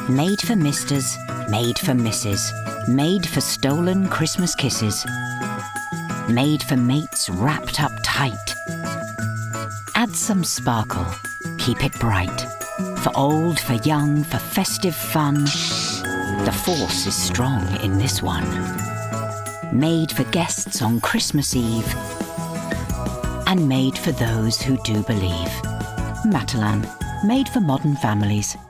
Made for misters, made for misses, made for stolen Christmas kisses, made for mates wrapped up tight. Add some sparkle, keep it bright. For old, for young, for festive fun. The force is strong in this one. Made for guests on Christmas Eve, and made for those who do believe. Matalan, made for modern families.